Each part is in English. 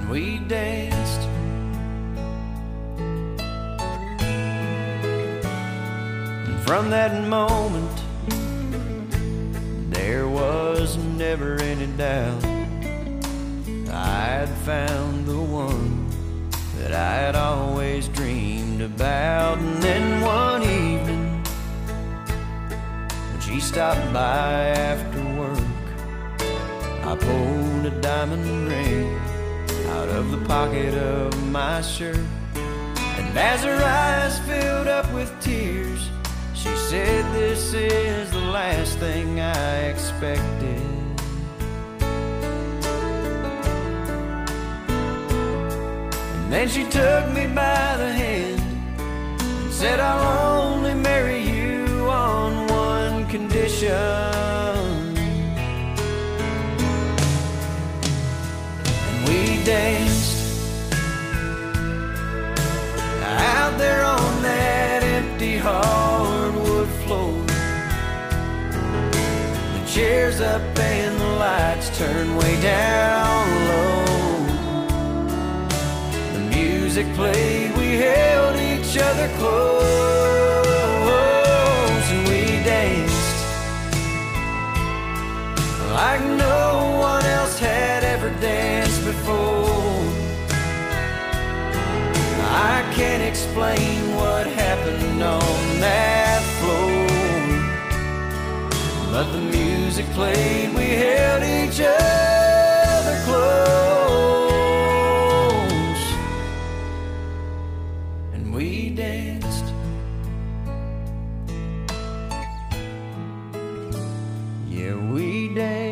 we danced. And from that moment, there was never any doubt I'd found the one that I had always dreamed about. And then one evening, when she stopped by after work, I pulled a diamond ring out of the pocket of my shirt. And as her eyes filled up with tears, she said, "This is the last thing I expected." And then she took me by the hand and said, "I'll only marry you on one condition." We danced out there on that empty hardwood floor, the chairs up and the lights turned way down low. The music played, we held each other close, and we danced like no one else had ever danced before. I can't explain what happened on that floor, but the music played, we held each other close, and we danced. Yeah, we danced.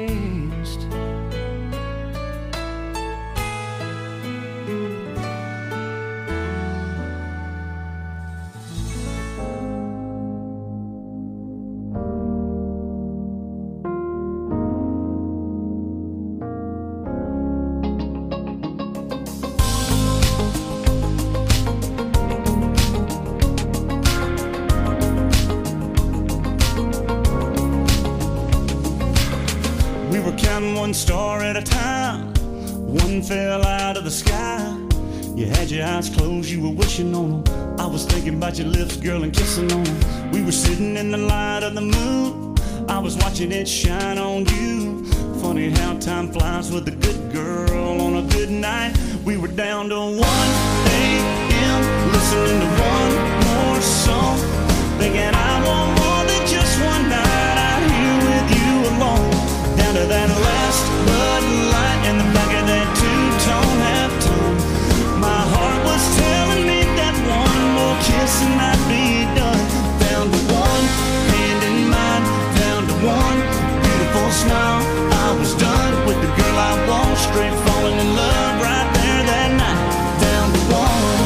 One star at a time, one fell out of the sky. You had your eyes closed, you were wishing on them. I was thinking about your lips, girl, and kissing on them. We were sitting in the light of the moon, I was watching it shine on you. Funny how time flies with a good girl on a good night. We were down to 1 a.m. listening to one more song, thinking I want more than just one night out here with you alone. Down to that last Bud Light in the back of that two-tone halftone. My heart was telling me that one more kiss and I'd be done. Down to one hand in mine, down to one beautiful smile. I was done with the girl I want, straight falling in love right there that night. Down to one.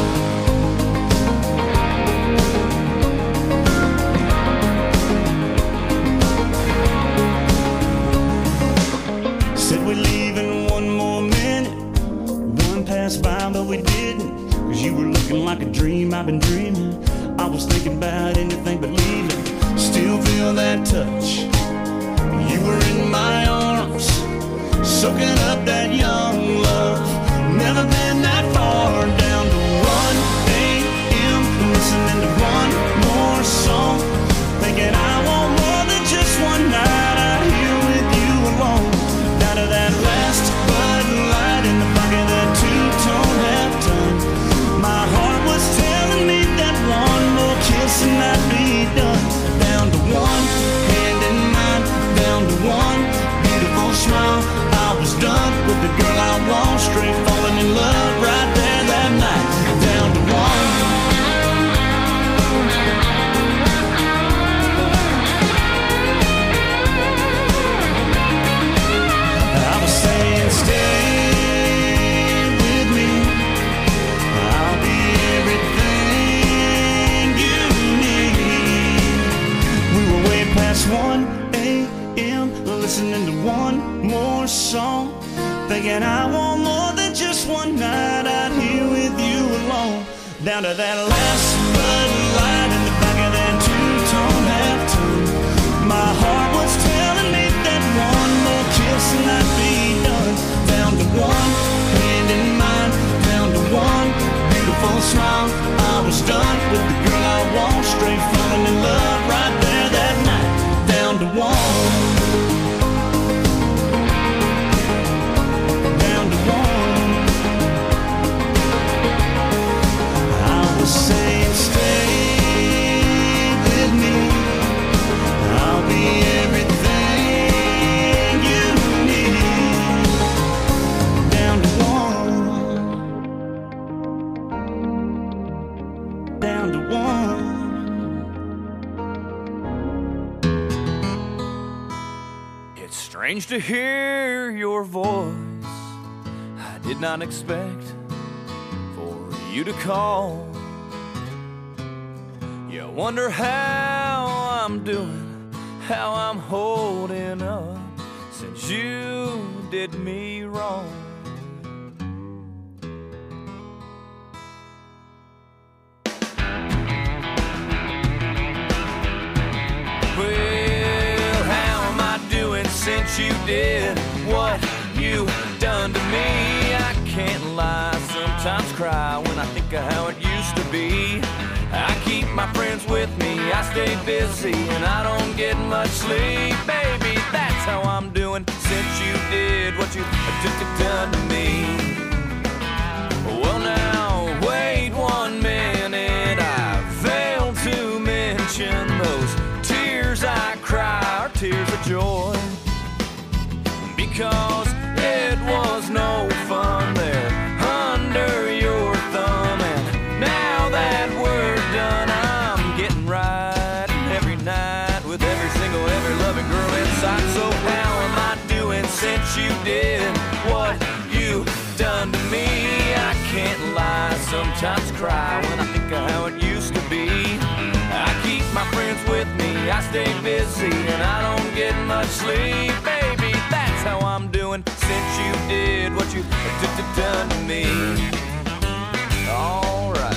Said we'd leave in one more minute. One passed by, but we didn't. Cause you were looking like a dream I've been dreaming. I was thinking about anything but leaving. Still feel that touch. You were in my arms, soaking up that young love. Never been that far. Down to 1 a.m. listening to one more song, thinking I want more than just one night out here with you alone. Down to that last Bud Light in the back of that two-tone halftone. My heart was telling me that one more kiss and I'd be done. Down to one hand in mine, down to one beautiful smile. I was done with the girl I want, straight falling in love right there that night. Down to one. I was saying stay with me, I'll be everything you need. We were way past 1 a.m. listening to one more song, thinking I want more than just one night out here with you alone. Down to that last Bud Light in the back of that two-tone halftone. My heart was telling me that one more kiss and I'd be done. Down to one hand in Strange to hear your voice. I did not expect for you to call. You wonder how I'm doing, how I'm holding up since you did me wrong. Well, how am I doing since you did what you done to me? I can't lie, sometimes cry when I think of how it used to be. I keep my friends with me, I stay busy, and I don't get much sleep. Baby, that's how I'm doing since you did what you done to me. Well now, wait 1 minute, I failed to mention those tears I cry are tears of joy, because it was no fun there under your thumb. And now that we're done, I'm getting right every night with every loving girl inside. So how am I doing since you did what you done to me? I can't lie, sometimes cry when I think of how it used to be. I keep my friends with me, I stay busy, and I don't get much sleep. Baby, that's how I'm doing since you did what you done to me. All right.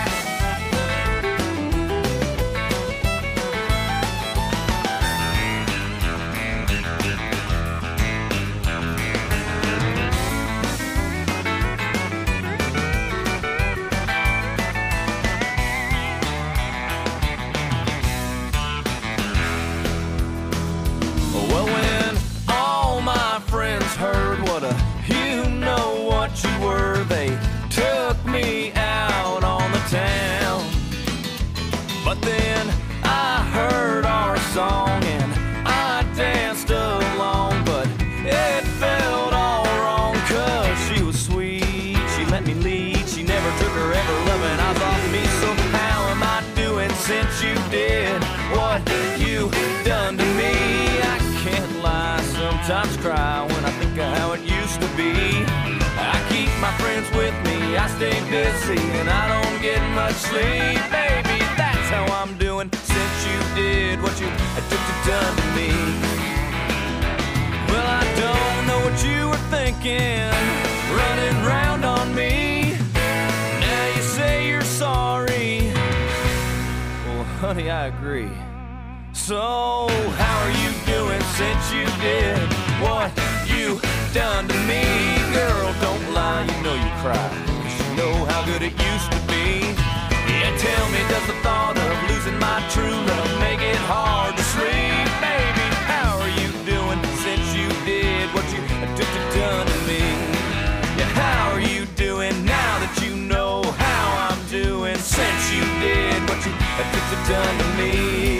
Well, when all my friends heard what you know what you were, they took me out on the town. But then I heard our song and I danced along, but it felt all wrong, 'cause she was sweet, she let me lead, she never took her ever loving eyes off me. So how am I doing since you did what you done to me? I can't lie, sometimes cry when I think of how it used to be. I keep my friends with me, I stay busy, and I don't get much sleep. Baby, that's how I'm doing since you did what you done to me. Well, I don't know what you were thinking, running round on me. Now you say you're sorry. Well, honey, I agree. So, how are you doing since you did what you done to me? Girl, don't lie, you know you cry, 'cause you know how good it used to be. Yeah, tell me, does the thought of losing my true love make it hard to sleep? Baby, how are you doing since you did what you done to me? Yeah, how are you doing now that you know how I'm doing since you did what you done to me?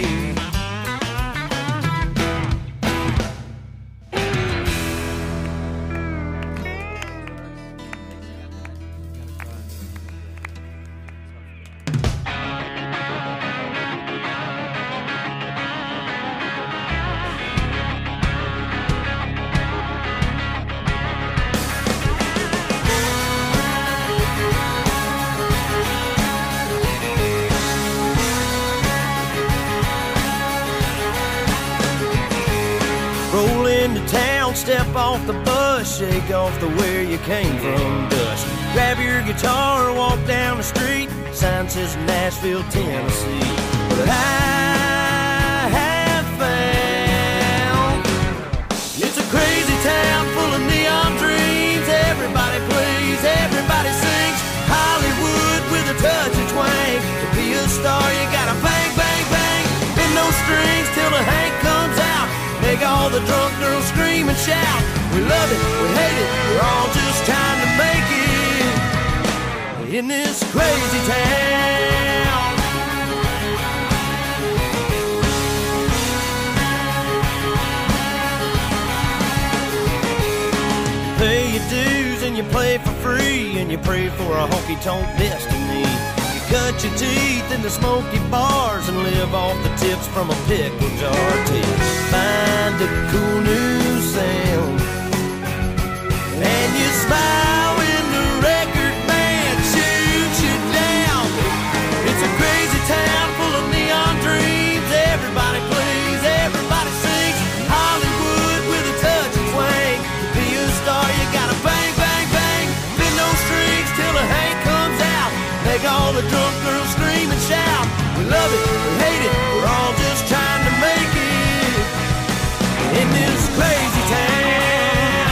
Roll into town, step off the bus, shake off the where you came from dust. Grab your guitar, walk down the street, sign says Nashville, Tennessee. But I have found it's a crazy town full of neon dreams. Everybody plays, everybody sings. Hollywood with a touch of twang. To be a star, you gotta bang, bang, bang. Bend those strings till the Hank comes out. Make all the drunk girls scream and shout. We love it, we hate it, we're all just trying to make it in this crazy town. Pay your dues and you play for free, and you pray for a honky-tonk destiny. You cut your teeth in the smoky bars and live off the tips from a pickle jar till you find a cool new sound. And you smile when the record man shoots you down. It's a crazy town full of neon dreams. Everybody plays, everybody sings. Hollywood with a touch of twang. To be a star you gotta bang, bang, bang. Bend those strings till the Hank comes out. Make all the drunk girls scream and shout. We love it, we hate it, we're all just trying to make it in this crazy town.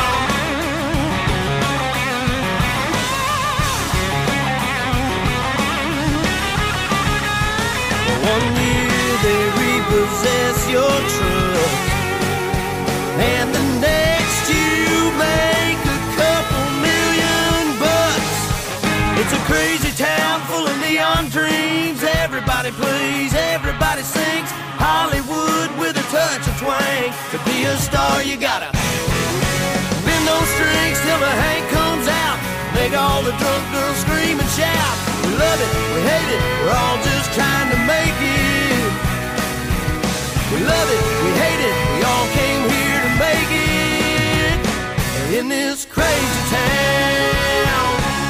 One year they repossess your truck, and the next you make a couple $1,000,000. It's a crazy town full of neon dreams. Everybody plays, everybody sings. Hollywood with a touch of twang. To be a star you gotta bend those strings till the Hank comes out. Make all the drunk girls scream and shout. We love it, we hate it, we're all just trying to make it. We love it, we hate it, we all came here to make it in this crazy town.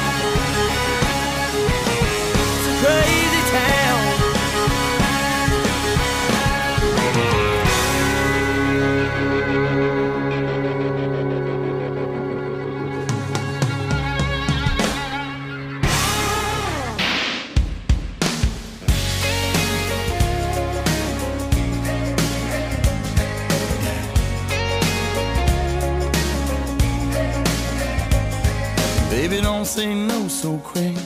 It's a crazy town. Baby, don't say no so quick.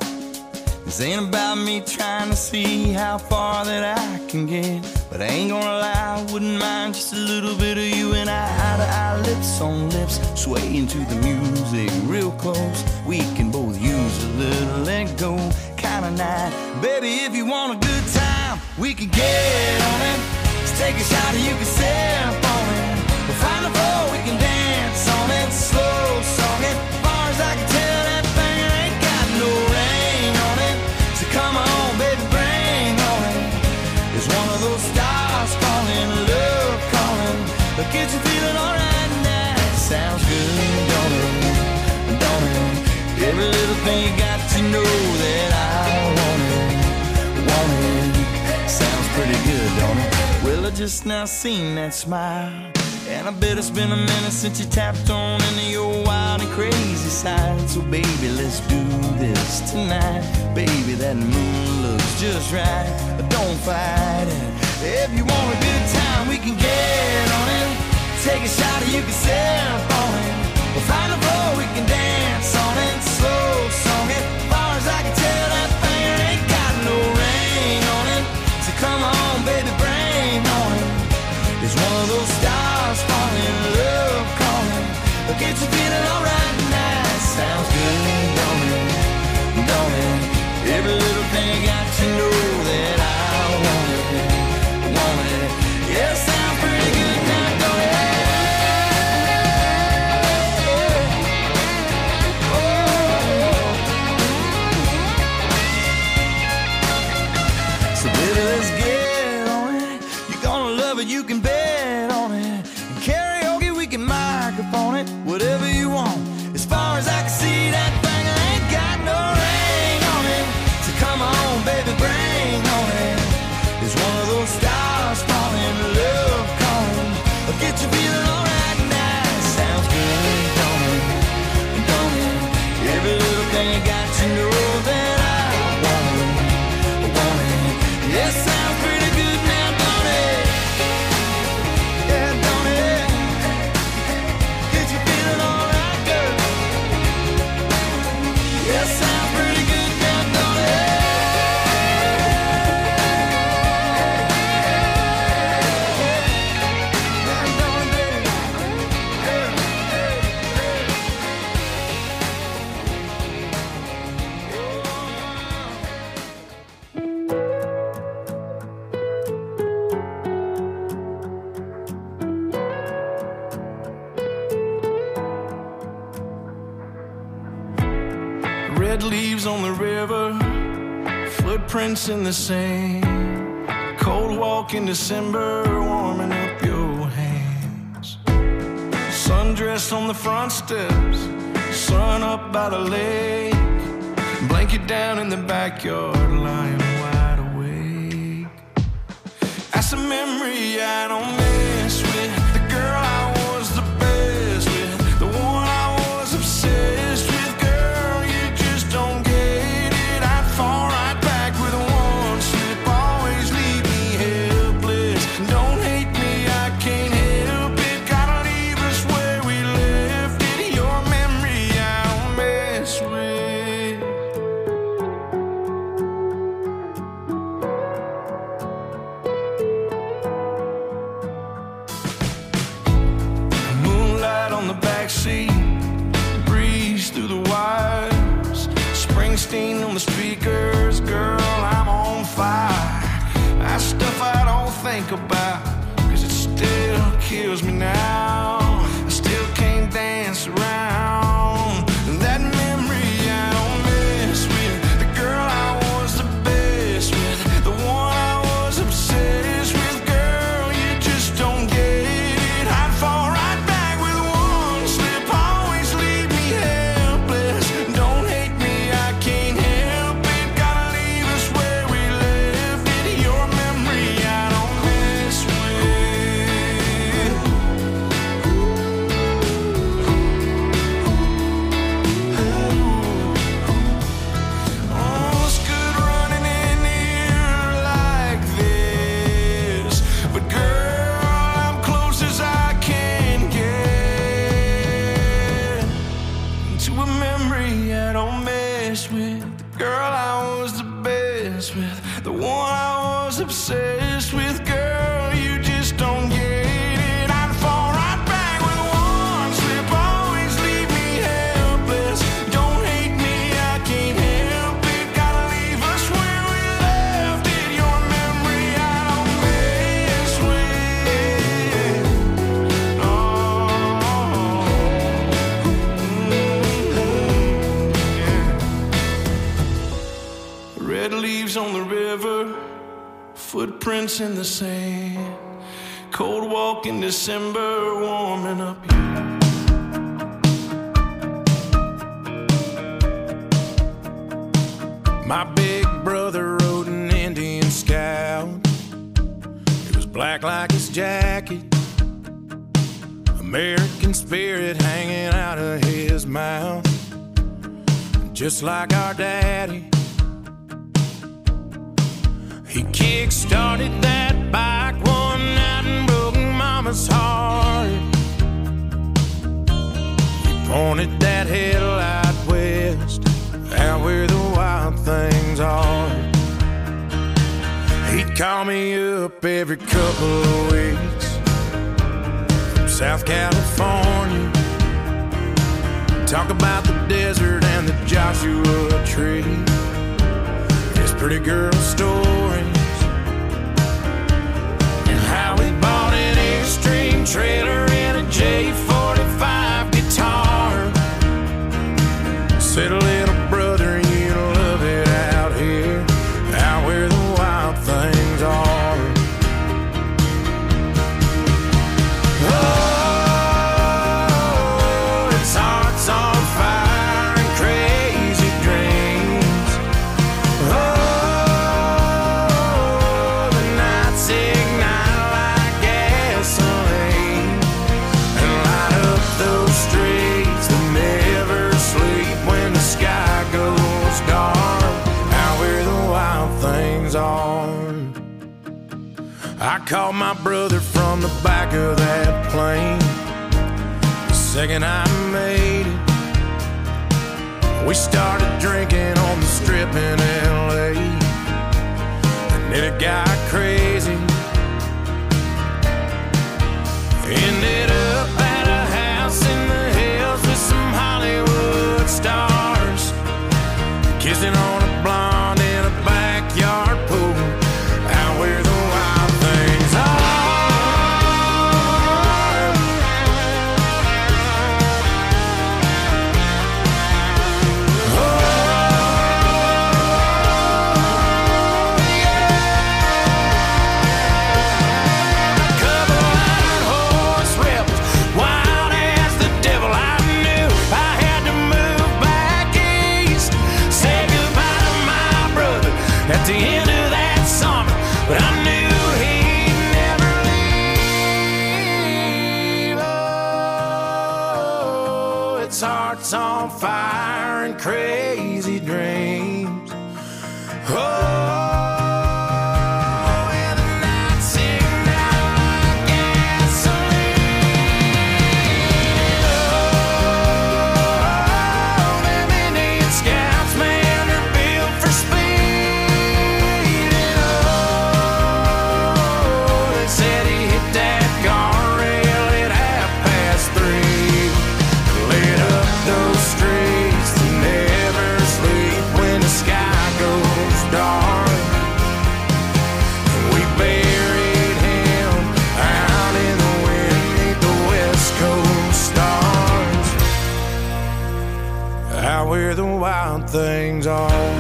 This ain't about me trying to see how far that I can get. But I ain't gonna lie, I wouldn't mind just a little bit of you and I, eye to eye, lips on lips, swaying to the music real close. We can both use a little let go kind of night. Baby, if you want a good time, we can get on it. Let's take a shot and you can sip on it. We'll find a floor, we can dance on it. Slow song it, far as I can tell, that thing ain't got no rain on it. So come on, baby, bring on it. It's one of those stars calling, love calling. But get you feeling alright now. Sounds good, don't it? Don't it? Every little thing you got to know that I want it. Want it. Sounds pretty good, don't it? Well, I just now seen that smile. And I bet it's been a minute since you tapped on into your wild and crazy side. So baby, let's do this tonight. Baby, that moon looks just right. But don't fight it. If you want a good time, we can get on it. Take a shot and you can sip on it. We'll find a floor, we can dance on it. Slow song it, far as I can tell, that thing ain't got no rain on it. So come on, baby, bring on it. It's one of those stars falling, love calling. But get you feeling alright now. Sounds good, don't it? Don't it? Every little thing you got to know that I want it. Want it. Yeah, sounds pretty good now, don't it? So baby, let's get on it. You're gonna love it, you can bet on it. And karaoke, we can microphone it. Whatever you want. As far as I can see, that thing ain't got no rain on it. So come on, baby, bring on it. It's one of those stars falling, love calling. But get you feeling alright now. Sounds good, don't it? Don't it? Every little thing you got to know that I want it. Want it. Yeah, sounds pretty good now, don't it? Yeah, don't it? Get you feeling alright, girl? Yeah, sounds pretty good now, don't it? Yeah, don't it, red leaves on the river footprints in the sand, cold walk in December, warming up your hands. Sundress on the front steps, sun up by the lake, blanket down in the backyard, lying wide awake. That's a memory I don't miss with the girl I was the best with, the one I was obsessed with. Girl, you just don't get it. I'd fall right back with one slip, always leave me helpless. Don't hate me, I can't help it. Gotta leave us where we left it. Your memory I don't mess with. Moonlight on the backseat, breeze through the wires, Springsteen on the speakers. Girl, I'm on fire. That stuff I don't think about, 'cause it still kills me now. I still can't dance around that memory I don't mess with, the girl I was the best with, the one I was obsessed with. Girl, you just don't get it. I'd fall right back with one slip, always leave me helpless. Don't hate me, I can't help it. Gotta leave us where we left it. Your memory I don't mess with. Oh, it's good running in here like this, but girl, I'm close as I can get to a memory I don't mess with, the girl I was the best with, the one I was obsessed with. Girl, you just don't get it. I'd fall right back with one slip, always leave me helpless. Don't hate me, I can't help it. Gotta leave us where we left it. Your memory I don't mess with. Red leaves on the river, footprints in the sand, cold walk in December, warming up you. My big brother rode an Indian Scout. It was black like his jacket, American spirit hanging out of his mouth, just like our daddy. He kick-started that bike one night and broke Mama's heart. He pointed that headlight west, out where the wild things are. He'd call me up every couple of weeks from South California, talk about the desert and the Joshua Tree, his pretty girl stories, and how he bought an Airstream trailer and a J45 guitar. Said, little brother, you love it out here, out where the wild things are. Oh, his heart's on fire and crazy dreams. Oh, the nights ignite like gasoline and light up those streets that never sleep when the sky goes dark, out where the wild things are. I called my brother from the back of that plane the second I made it. We started drinking on the strip in LA, and then it got crazy. Ended up at a house in the hills with some Hollywood stars, kissing on a blonde in a backyard pool, out where the wild things are. Oh, at the end of that summer, but I knew he'd never leave. Oh, its heart's on fire and crazy dreams. Oh. Where the wild things are.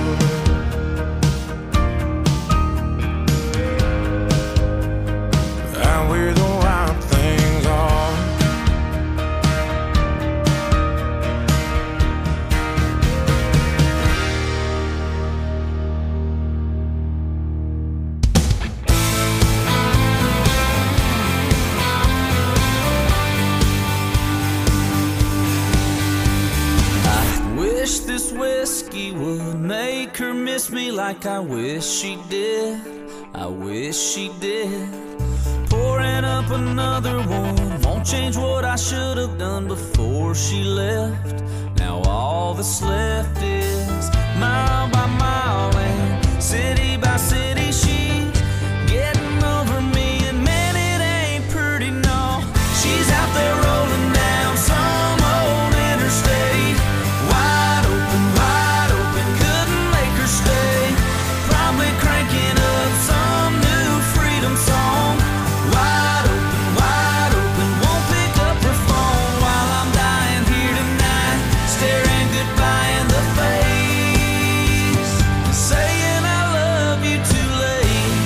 Out where the wild things are. Wish this whiskey would make her miss me like I wish she did. I wish she did. Pouring up another one won't change what I should have done before she left. Now all that's left is mile by mile and city by city. She's getting over me, and man, it ain't pretty, no. She's out there rolling down some old interstate. Wide open, couldn't make her stay. Probably cranking up some new freedom song. Wide open, won't pick up her phone while I'm dying here tonight, staring goodbye in the face, saying I love you too late.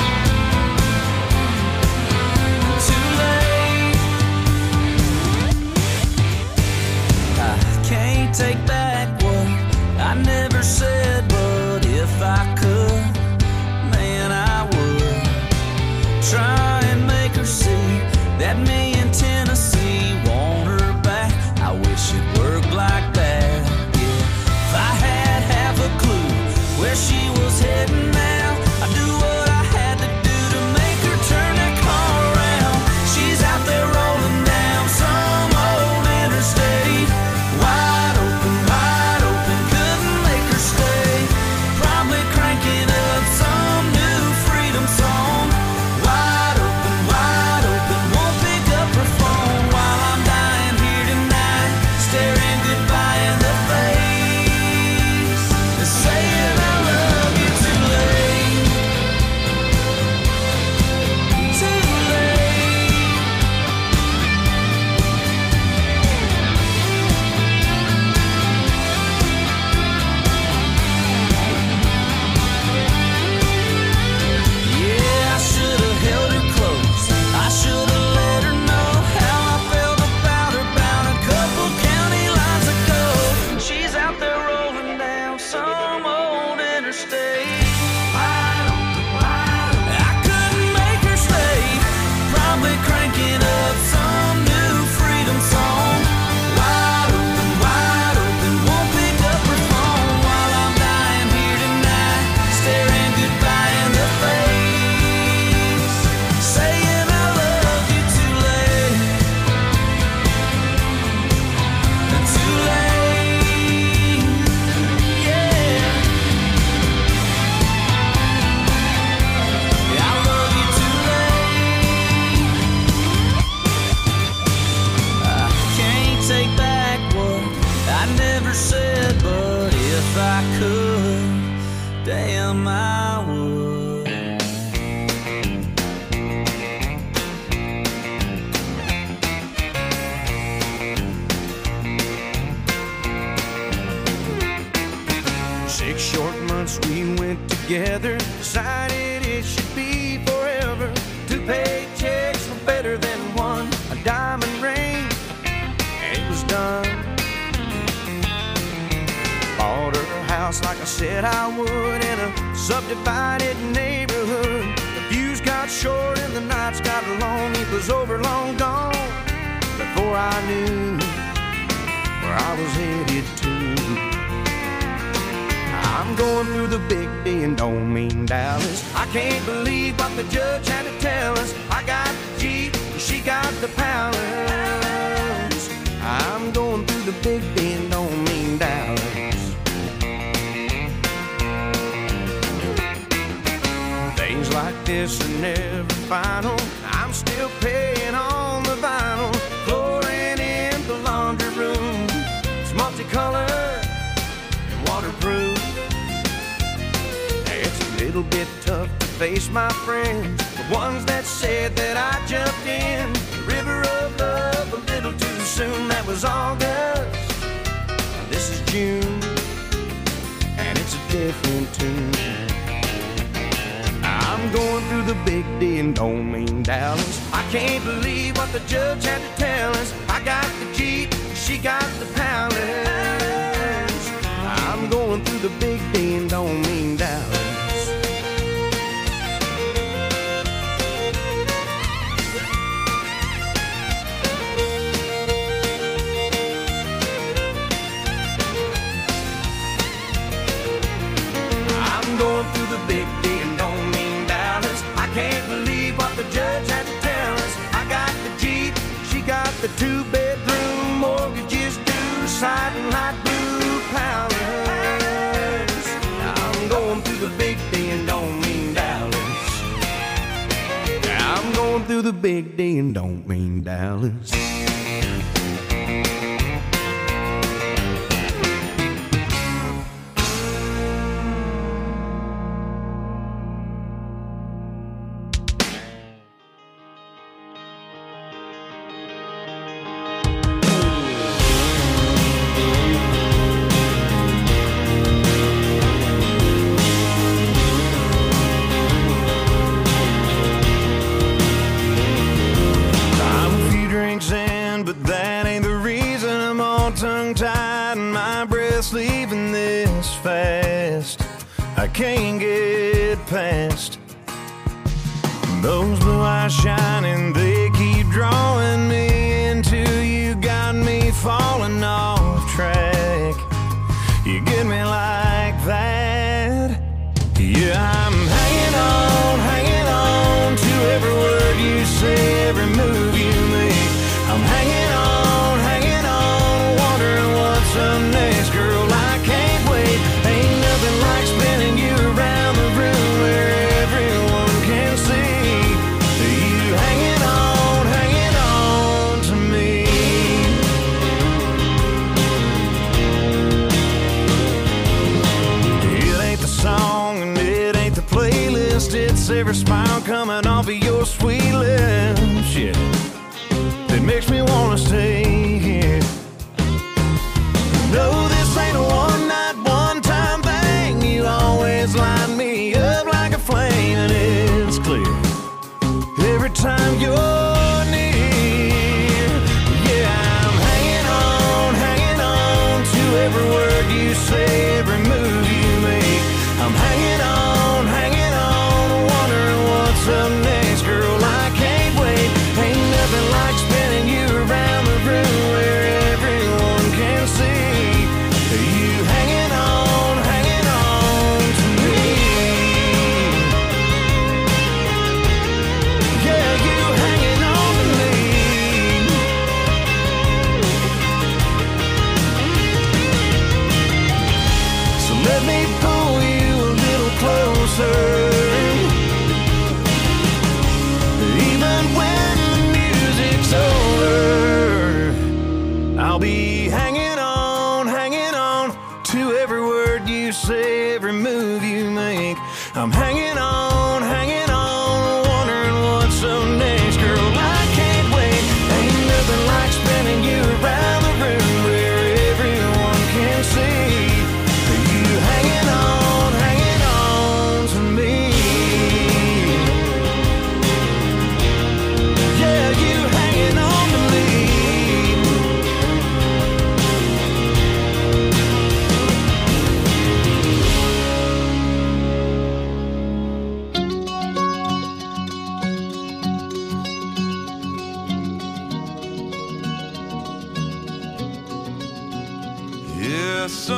Too late. I can't take back what I never said, but if I could, man, I would try and make her see that me in Tennessee want her back. I wish it worked like that, yeah. If I had half a clue where she was heading now, I'd do what I had to do to make her turn that car around. She's out there rolling down some old interstate. Wide open, couldn't make her stay. Probably cranking up some new freedom song. Wide open, won't pick up her phone while I'm dying here tonight, staring goodbye in the face, saying I love you too late. Too late. Yeah, I should have held her close. I should have let her know how I felt about her bound a couple county lines ago. She's out there rolling down some old interstate. Wide open, I couldn't make her stay. Probably cranking up some new freedom song. Wide open, won't pick up her phone while I'm dying here tonight, staring goodbye in the face, saying I love you too late. Too late, yeah. I love you too late. I can't take back what I never said, but if I could, damn, I would. we went together, decided it should be forever. 2 paychecks were better than one, a diamond ring, and it was done. Bought her a house house like I said I would in a subdivided neighborhood. The views got short and the nights got long. It was over, long gone, before I knew where I was headed to. I'm going through the big D and don't mean Dallas. I can't believe what the judge had to tell us. I got the Jeep, she got the palace. I'm going through the big D and don't mean Dallas. Things like this are never final. I'm still paying on the vinyl. Flooring in the laundry room, it's multicolored and waterproof. It's a little bit tough to face my friends, the ones that said that I jumped in the river of love a little too soon. That was August, this is June, and it's a different tune. I'm going through the big D and don't mean Dallas. I can't believe what the judge had to tell us. I got the Jeep, she got the palace. I'm going through the big D and don't mean Dallas. I'm going through the big D and don't mean Dallas. I can't believe what the judge had to tell us. I got the Jeep, she got the 2-bedroom, mortgages due, siding light blue palace. I'm going through the big D and don't mean Dallas. I'm going through the big D and don't mean Dallas. Leaving this fast, I can't get past those blue eyes shining. They keep drawing me into you, got me falling off track. You get me like that. Yeah, I'm hanging on to every word you say, every move you make. I'm hanging on, wondering what's up next, girl. I can't wait. Ain't nothing like spinning you around the room where everyone can see you hanging on to me. It ain't the song and it ain't the playlist, it's every smile coming off of your sweet lips. Yeah, it makes me wanna stay here. No, this ain't a one-night, one-time thing. You always light me up like a flame, and it's clear every time you're near. Yeah, I'm hanging on to every word you say, every move you make. I'm hanging on, wondering what's up next, girl. I can't wait. Ain't nothing like spinning you around the room where everyone can see you hanging on to me. Yeah, you hanging on to me. So let me pull you a little closer. Even when the music's over, I'll be hanging on to every word you say, every move you make. I'm hanging on, wondering what's up next, girl. I can't wait. Ain't nothing like spinning you around the room where everyone can see you hanging on to me. Yeah, you hanging on to me.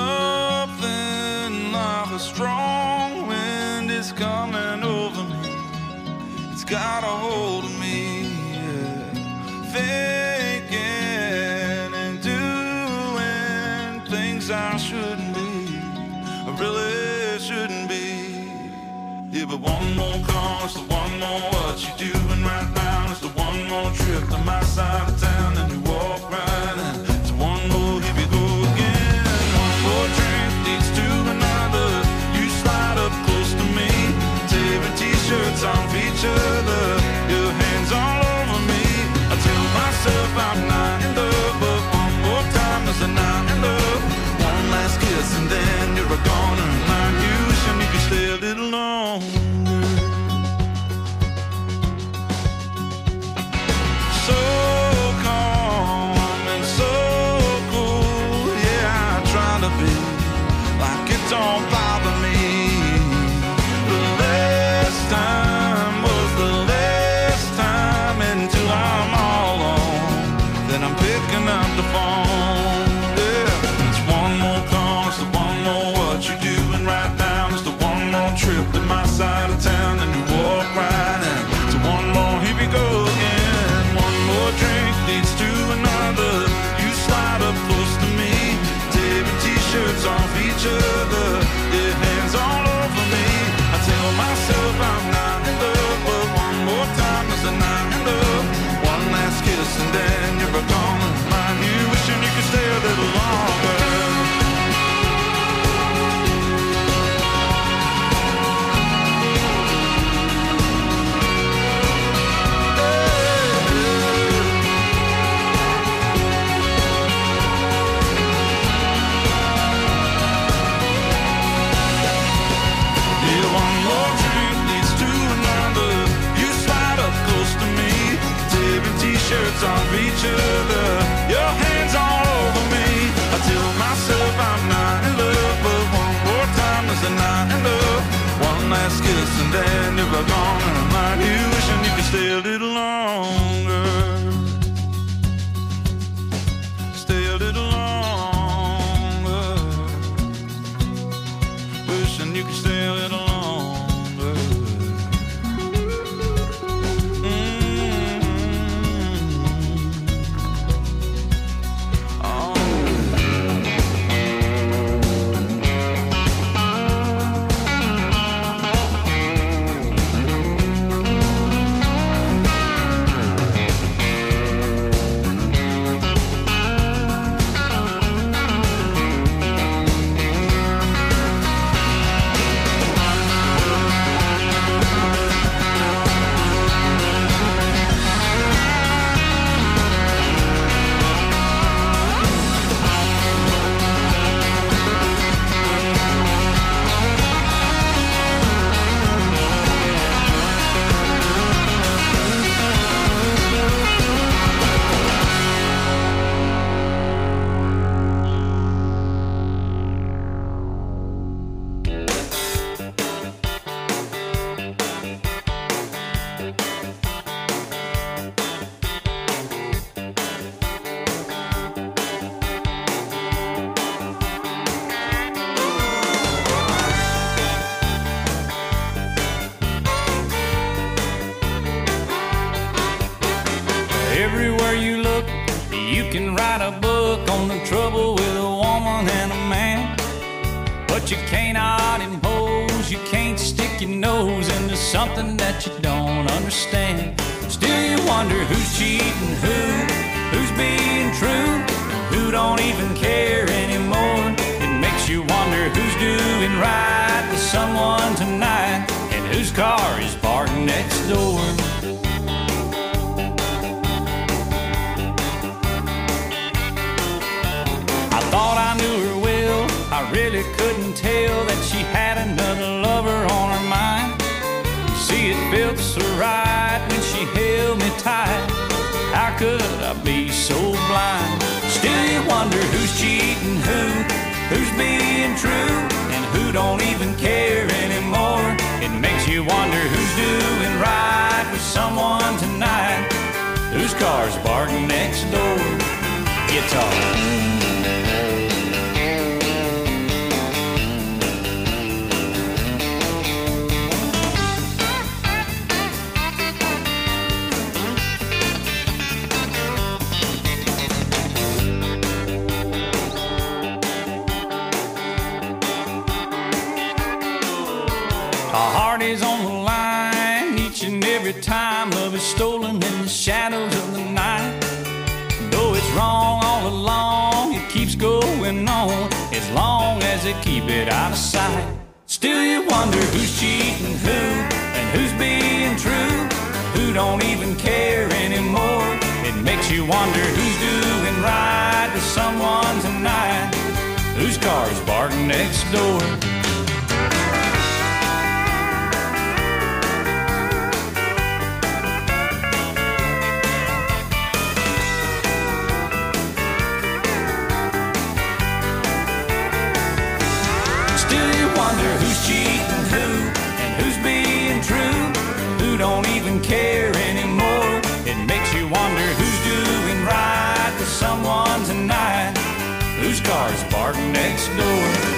Nothing like a strong wind is coming over me. It's got a hold of me, yeah. Thinking and doing things I shouldn't be, I really shouldn't be. Yeah, but one more call, it's the one more what you doing right now. It's the one more trip to my side of town, and you walk right in. It's one more, here we go again. One more drink leads to another. You slide up close to me, tearing t-shirts off each other, your hands all over me. I tell myself I'm not in love, but one more time is a not in love. One last kiss and then you're a goner. Mind you, wishing you could stay a little longer. So calm and so cool, yeah, I try to be like it don't bother me. The last time was the last time until I'm all alone. Then I'm picking up the phone, yeah. It's one more call, it's the one more what you doing right now. It's the one more trip to my side of town, and you walk right in. It's one more, here we go again. One more drink leads to another. You slide up close to me, tearing t-shirts off each other, your hands all over me. I tell myself I'm not in love, but one more time is a not in love. One last kiss and then you're a goner. Mind you, wishing you could stay a little longer. T-shirts on each other, your hands all over me. I tell myself I'm not in love, but one more time is a not in love. One last kiss and then you're gone, and I'm like you, wishing you could stay a little longer. Stay a little longer. Wishing you could stay a little longer. Everywhere you look, you can write a book on the trouble with a woman and a man. But you cannot impose, you can't stick your nose into something that you don't understand. Still you wonder who's cheating who's being true, who don't even care anymore. It makes you wonder who's doing right with someone tonight, and whose car is parked next door. Thought I knew her well, I really couldn't tell that she had another lover on her mind. You see, it felt so right when she held me tight. How could I be so blind? Still you wonder who's cheating who's being true, and who don't even care anymore. It makes you wonder who's doing right with someone tonight, whose car's parked next door. Guitar. every time love is stolen in the shadows of the night. Though it's wrong all along, it keeps going on as long as they keep it out of sight. Still you wonder who's cheating who and who's being true, who don't even care anymore. It makes you wonder who's doing right to someone tonight, whose car's parked next door. Who's cheating who and who's being true, who don't even care anymore. It makes you wonder who's doing right to someone tonight, whose car's parked next door.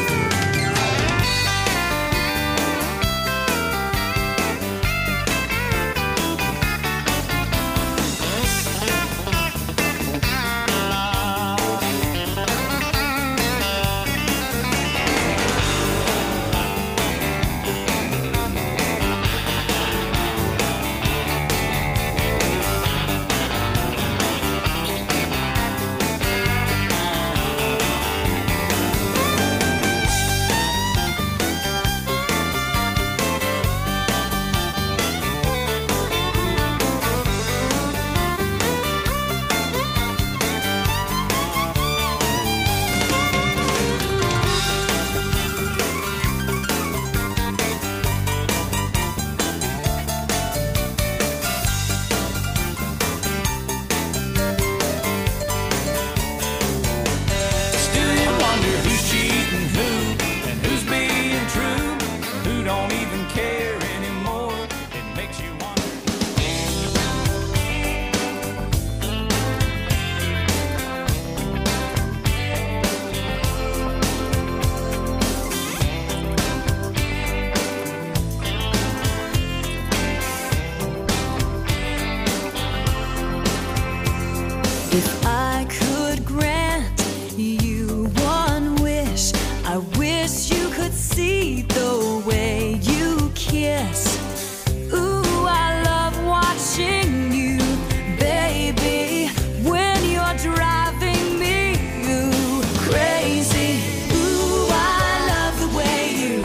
If I could grant you one wish, I wish you could see the way you kiss. Ooh, I love watching you, baby, when you're driving me crazy. Ooh, I love the way you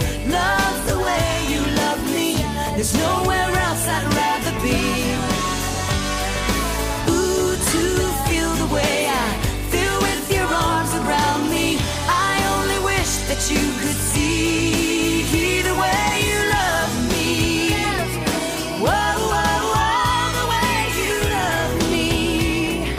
love me. There's nowhere else I'd rather be. That you could see the way you love me. Whoa, whoa, whoa, the way you love me.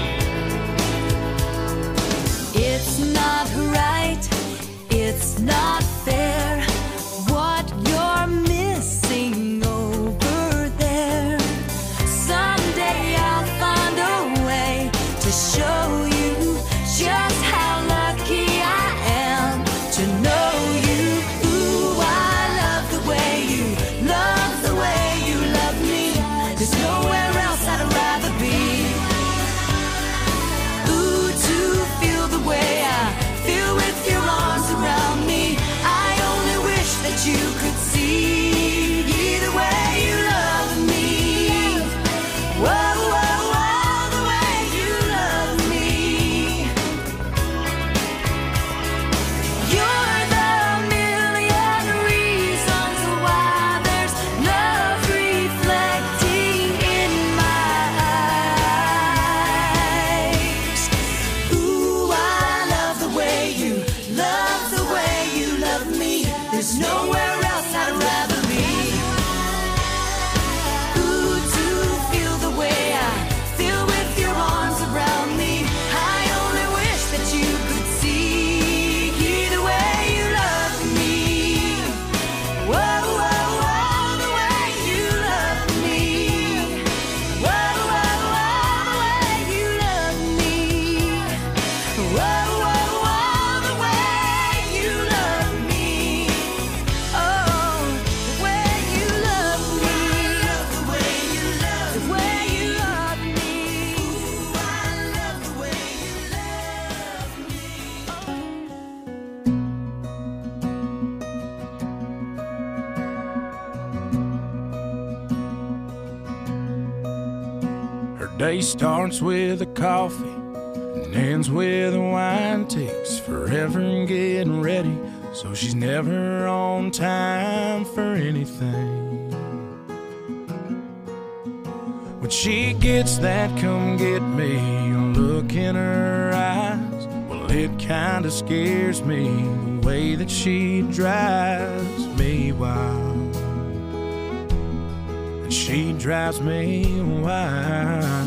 It's not right, it's not fair, what you're missing over there. Someday I'll find a way to show you just how lucky I am to know you. Ooh, I love the way you love me. There's nowhere else I'd rather be. Ooh, to feel the way I feel with your arms around me. I only wish that you could see the way you love me. Whoa, whoa, whoa, the way you love me. You're the million reasons why there's love reflecting in my eyes. Ooh, I love the way you love me. There's nowhere else I'd rather be. Ooh, to feel the way I feel with your arms around me. I only wish that you could see the way you love me. Whoa, whoa, whoa, the way you love me. Whoa, whoa, whoa, the way you love me. Whoa, whoa, whoa, the way you love me. Oh, Day starts with a coffee and ends with a wine. Takes forever getting ready, so she's never on time for anything. When she gets that come get me look in her eyes, well, it kinda scares me, the way that she drives me wild. And she drives me wild.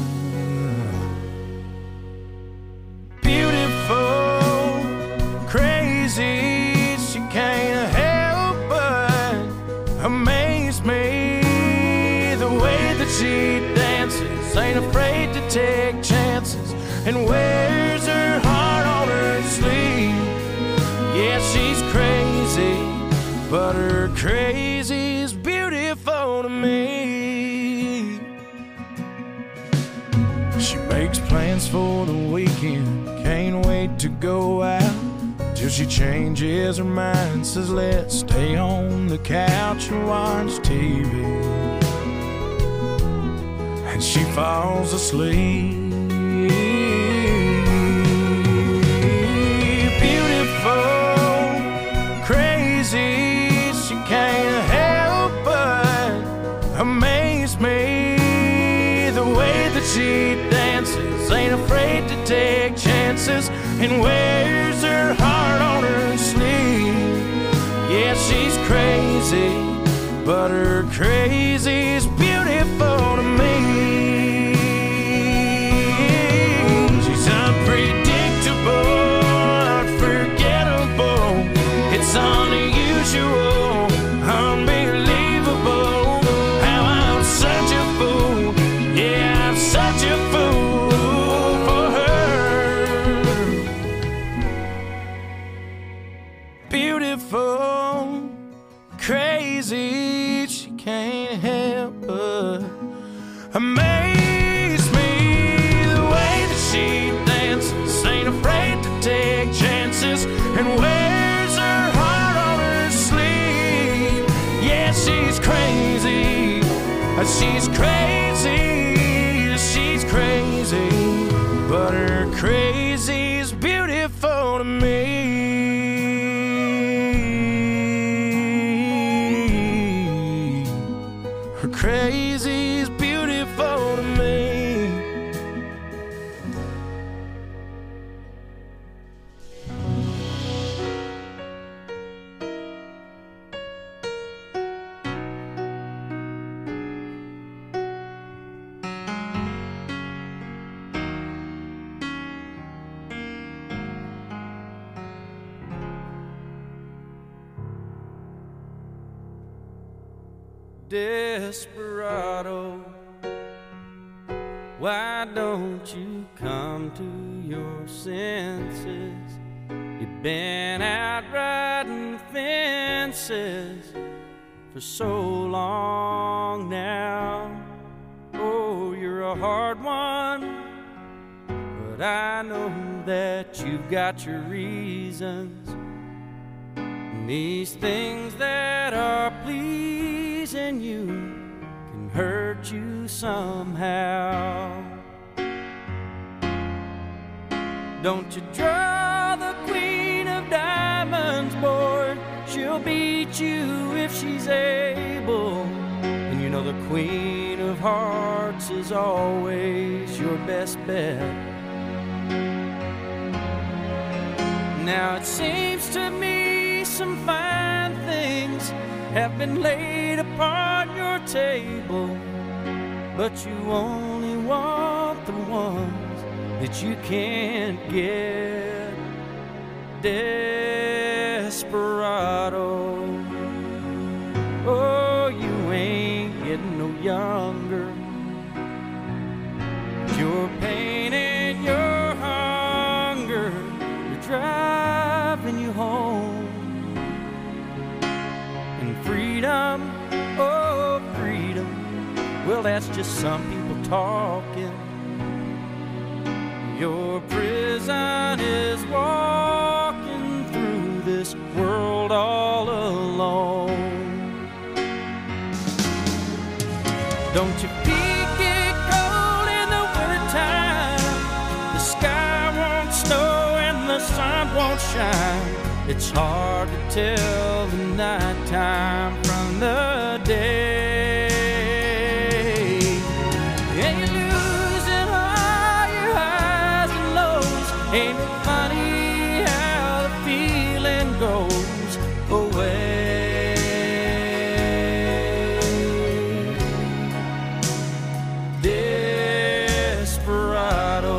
Beautiful, crazy, she can't help but amaze me. The way that she dances, ain't afraid to take chances, and wears her heart on her sleeve. Yeah, she's crazy, but her crazy's beautiful to me. She makes plans for the weekend, can't wait to go out, till she changes her mind, says let's stay on the couch and watch TV. And she falls asleep. Beautiful, crazy, she can't help but amaze me. The way that she dances, ain't afraid to take chances, and wears her heart on her sleeve. Yeah, she's crazy, but her crazy's beautiful to me. She's unpredictable, unforgettable. It's unusual, unbelievable. How I'm such a fool, yeah, I'm such a fool for her. Beautiful, crazy, she can't help but amaze me. The way that she dances, ain't afraid to take chances, and wears her heart on her sleeve. Yeah, she's crazy, she's crazy, she's crazy, but her crazy's beautiful to me. Her crazy's beautiful to me. Desperado, why don't you come to your senses? You've been out riding fences for so long now. Oh, you're a hard one, but I know that you've got your reasons. And these things that are pleasing you can hurt you somehow. Don't you draw the queen of diamonds, boy. She'll beat you if she's able. And you know the queen of hearts is always your best bet. Now it seems to me some fine things have been laid upon your table, but you only want the ones that you can't get. Desperado, oh, you ain't getting no younger. Your pain and your hunger, you're driving you home. And freedom, oh freedom, well that's just some people talking. Your prison is walking through this world all alone. Don't your feet get cold in the winter sunshine. It's hard to tell the nighttime from the day. And you're losing all your highs and lows. Ain't it funny how the feeling goes away? Desperado,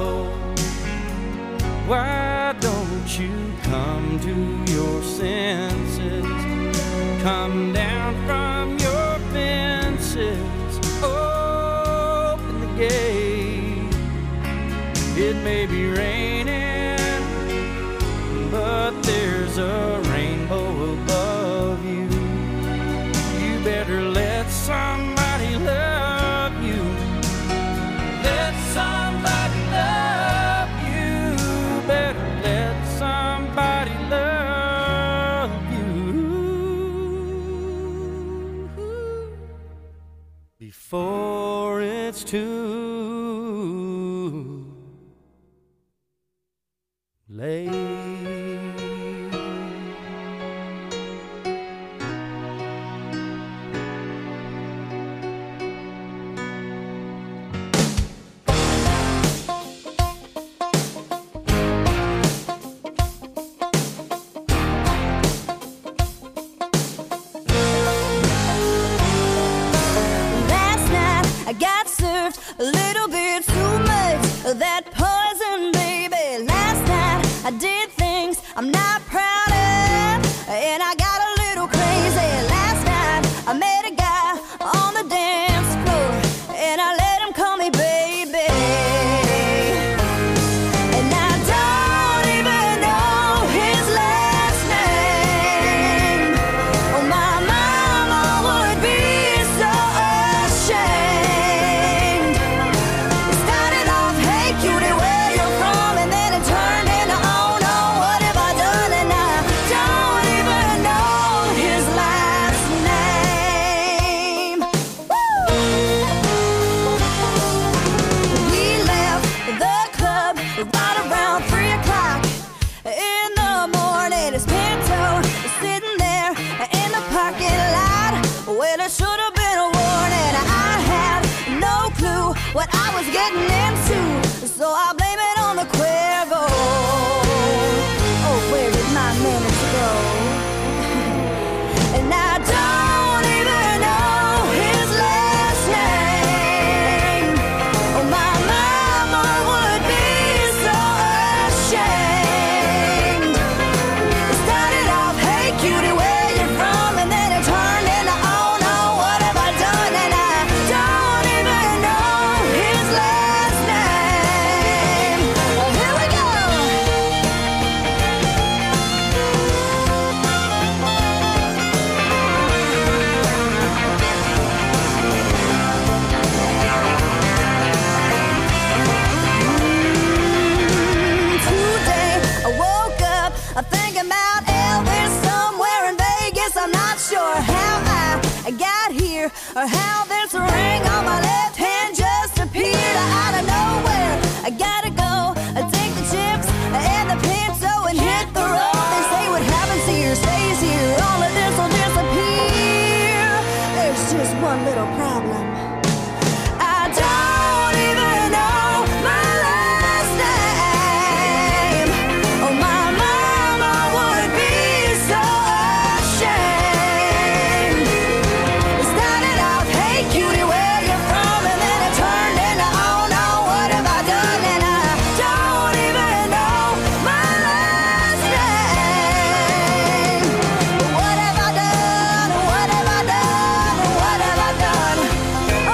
why don't you come to your senses? Come down from your fences, open the gate. It may be raining, but there's a rainbow above you. You better let somebody love you. Let somebody love you. Better let somebody love you before it's too late. Last night I got served a little bit too much of that poison, baby. Last night I did things I'm not proud of, and I got a little crazy. Last night I met a guy on the dance floor, and I let him call me baby. And I don't even know his last name. Oh, my mama would be so ashamed. It started off, hey cutie, where you from? And then it turned into, oh no, what have I done? And I don't even know his last name. Woo! We left the club right around 3 o'clock in the morning. His Pinto is sitting there in the parking lot. Well, it should have been a warning. I had no clue what I was getting into, so I blame it on the Cuervo. Oh, where did my manners go? And I don't even know his last name. Oh, my mama would be so ashamed. It started off, hey cutie, where you from? And then it turned into, oh no, what have I done? And I don't even know his last name. Well, here we go. Today I woke up thinking about Elvis somewhere in Vegas. I'm not sure how I got here or how this ring on my left hand just appeared out of nowhere. I gotta go, take the chips and the Pinto and hit the road. They say what happens here stays here. All of this will disappear. There's just one little problem. I don't even know my last name. Oh, my mama would be so ashamed. It started off, hey cutie, where you from? And then it turned into, oh no, what have I done? And I don't even know my last name. What have I done? What have I done? What have I done?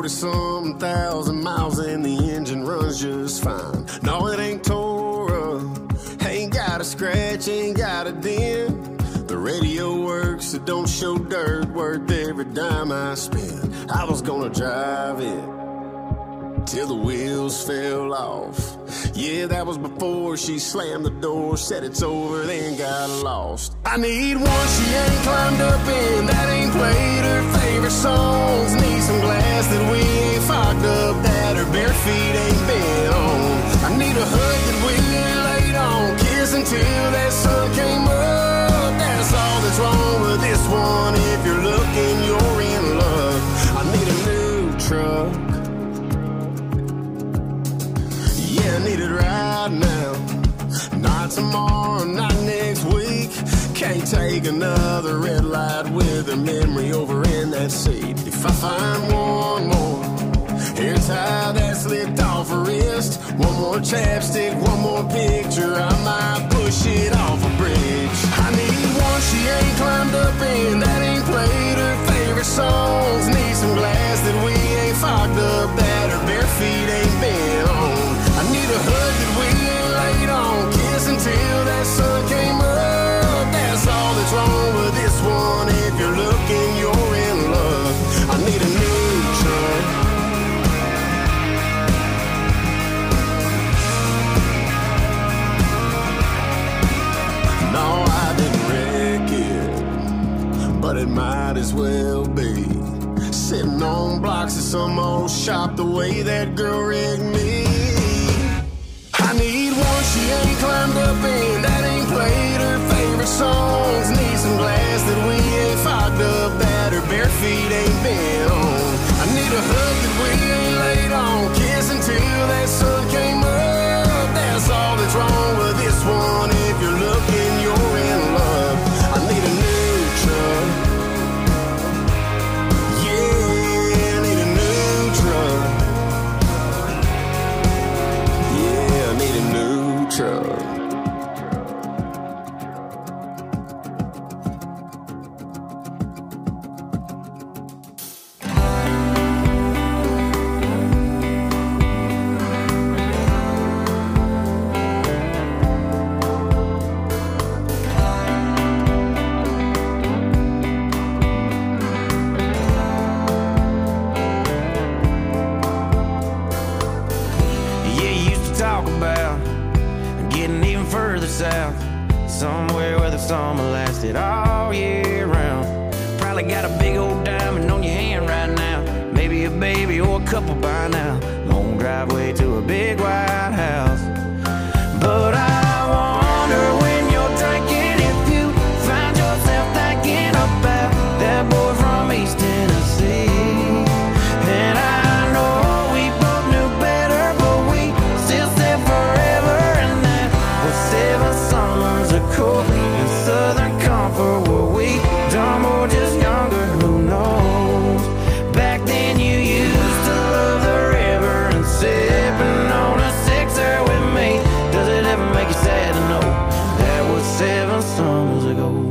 40-some thousand miles and the engine runs just fine. No, it ain't tore up, ain't got a scratch, ain't got a dent. The radio works, it don't show dirt, worth every dime I spend. I was gonna drive it till the wheels fell off. Yeah, that was before she slammed the door, said it's over, then got lost. I need one she ain't climbed up in, that ain't played her favorite songs. Need some glass that we ain't fogged up, that her bare feet ain't been on. I need a hug that we ain't laid on, kiss until that sun came up. That's all that's wrong with this one. If you're looking, you're in luck. I need a new truck. Yeah, I need it right now. Not tomorrow, not next week. Can't take another red light with a memory over in that seat. If I find one more hair tie that slipped off her wrist, one more chapstick, one more picture, I might push it off a bridge. I need one she ain't climbed up in, that ain't played her favorite songs. Need some glass that we ain't fogged up, that her bare feet ain't been on. I need a hug that we ain't laid on, kiss until that sun came up. That's all that's wrong with this one. If you're looking, you're in love. I need a new truck. No, I didn't wreck it, but it might as well be. Sitting on blocks of some old shop the way that girl rigged me. I need one she ain't climbed up in, that ain't played her favorite songs. Need some glass that we ain't fogged up, that her bare feet ain't been on. I need a hug that we ain't laid on, kiss until that sun came up. That's all that's wrong with this one. If you're looking, you're in love. I need a new truck. Yeah, I need a new truck. Yeah, I need a new truck. South, somewhere where the summer lasted all year round. Probably got a big old diamond on your hand right now, maybe a baby or a couple by now. Long driveway to a big white house. But I wonder when you're drinking if you find yourself thinking about that boy from East Tennessee. And I know we both knew better, but we still said forever. And that was 7 summers ago in Southern Comfort. Were we dumb or just younger? Who knows? Back then you used to love the river and sipping on a sixer with me. Does it ever make you sad to know that was 7 summers ago?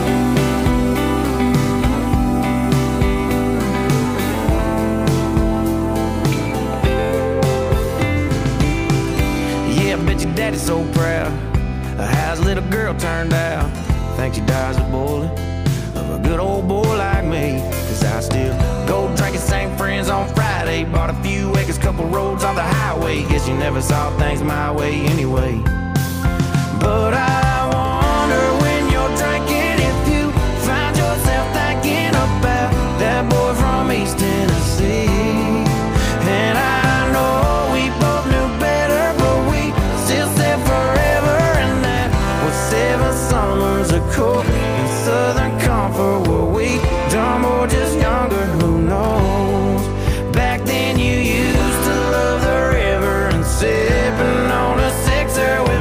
Yeah, I bet your daddy's so proud of how his little girl turned out. Thinks she dies a bullet of a good old boy like me. Cause I still go drinking, same friends on Friday. Bought a few acres, couple roads off the highway. Guess you never saw things my way anyway. But I wonder when you're drinking if you find yourself thinking about that boy from East Tennessee. And I know we both knew better, but we still said forever. And that was 7 summers ago in Southern Comfort. Were we dumb or just younger? Who knows? Back then you used to love the river and sipping on a sixer with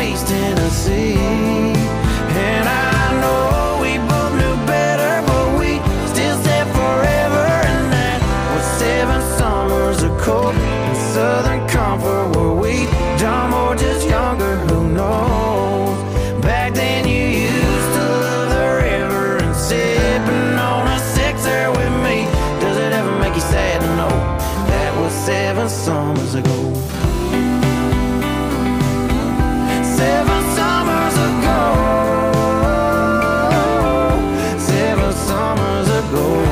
East Tennessee. And I know we both knew better, but we still said forever. And that was 7 summers of cold and Southern comfort. Were we dumb or just younger? Who knows? Back then you used to love the river and sipping on a sixer with me. Does it ever make you sad to know that was 7 summers ago? 7 summers ago. 7 summers ago.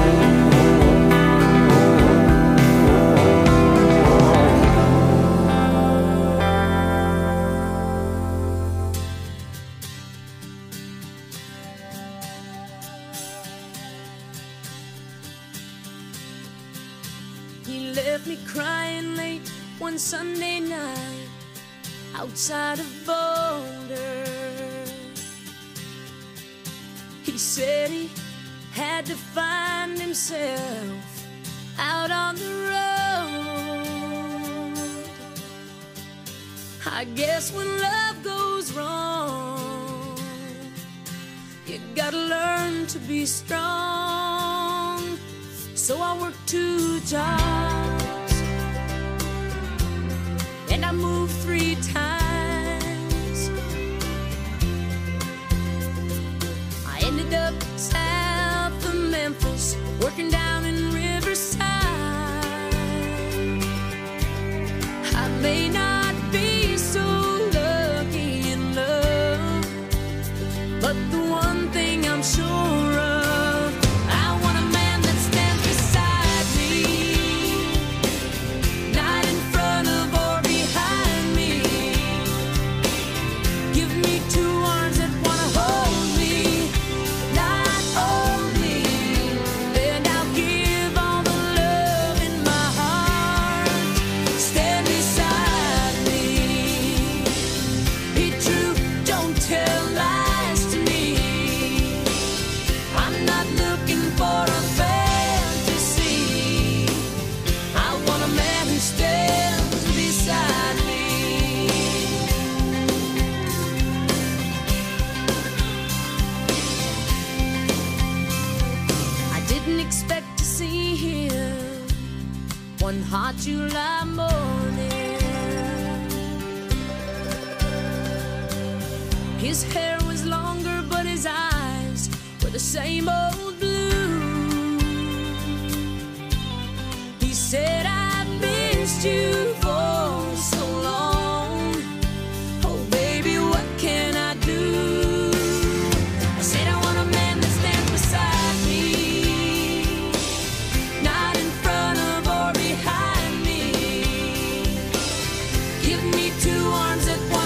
He left me crying late one Sunday night outside of Boulder. He said he had to find himself out on the road. I guess when love goes wrong, you gotta learn to be strong. So I worked 2 jobs and I moved 3 times. I ended up south of Memphis, working down in Riverside. I may not be so lucky in love, but the one thing I'm sure of, I want a man that stands beside me, not in front of or behind me. Give me 2 arms that wanna hold me, not only, and I'll give all the love in my heart. Stand beside me. Be true, don't tell lies to me. I'm not looking for a fantasy. I want a man who stands beside me. I didn't expect to see him one hot July morning. His hair was longer, but his eyes were the same old blue. He said, I've missed you for so long. Oh, baby, what can I do? I said, I want a man that stands beside me, not in front of or behind me. Give me 2 arms that